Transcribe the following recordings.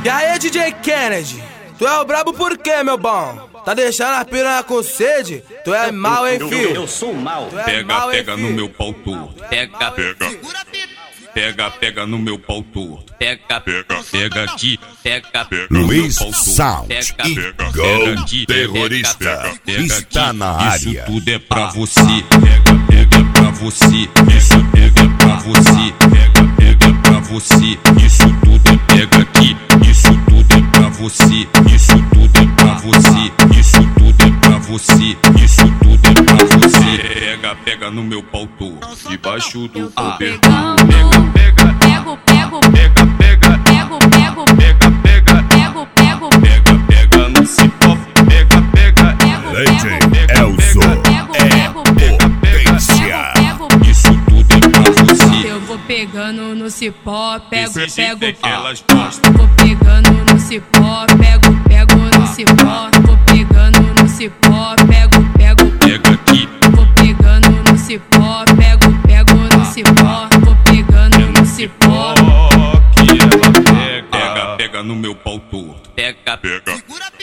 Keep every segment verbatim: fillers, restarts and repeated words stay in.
E aí, D J Kennedy, tu é o brabo por quê, meu bom? Tá deixando a piranha com sede? Tu é mal, hein, filho? Eu, eu sou mal. É Pega, mal, pega hein, no filho? meu pau torto. Pega, pega. Pega, pega no meu pau torto. Pega, pega. Pega aqui, pega, pega. Luiz no meu pau torto. Sound Pega, e pega. Go Pega aqui, Terrorista pega, pega está aqui. na Isso área. tudo é pra você. Pega, pega pra você. Isso pega pra você. Pega, pega pra você. Isso tudo é pega aqui. Isso tudo é pra você. Isso tudo é pra você. Isso tudo é pra você. Isso tudo é pra você. Pega, pega no meu pau torto. Debaixo do cobertor. Pega, pega. Pego, pego, Pega, pega. pego, pego, Pega, pega. pego, pego, Pega, pega no cipó. Pega, pega. pego, Legend Elzo pego, é pego, potência. pego. Isso tudo é pra você. Eu vou pegando no cipó, pego, Esse pego, jeito é que elas gostam. vou pegando no cipó, pego, pego no cipó, vou pegando no cipó, pego, pego, Pega aqui. vou pegando no cipó, pego, pego no cipó, vou pegando no cipó. Que ela pega. Pega, pega no meu pau torto. Pega, pega.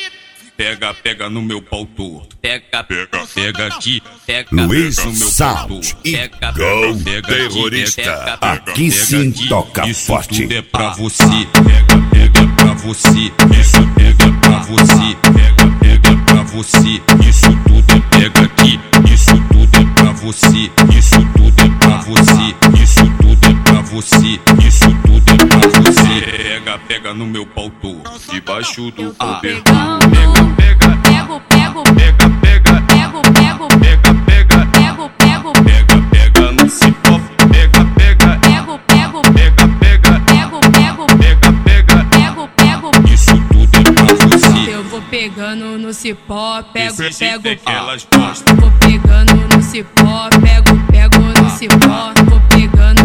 Pega, pega no meu pau torto. Pega, pega. Pega aqui, pega. Luiz pega no meu pau Sound torto. e Pega, Go pega, Terrorista. pega, pega, Aqui pega sim aqui. toca Isso forte. tudo é pra você. Pega, pega pra você. Isso pega pra você. Pega, pega pra você. Isso tudo é pega aqui. Isso tudo é pra você. Isso tudo é pra você. Isso tudo é pra você. Isso tudo é pra você. Pega, pega no meu pau torto. Debaixo do cobertor. Pegando, Pega, pega. pego, pego, Pega, pega. pego, pego, Pega, pega. pego, pego, Pega, pega no cipó. Pega, pega. pego, pego, Pega, pega. pego, pego, Pega, pega. pego, pego. Isso tudo é pra você. Eu vou pegando no cipó, pego, Esse pego, jeito é que elas gostam. vou pegando no cipó, pego, pego no cipó, vou pegando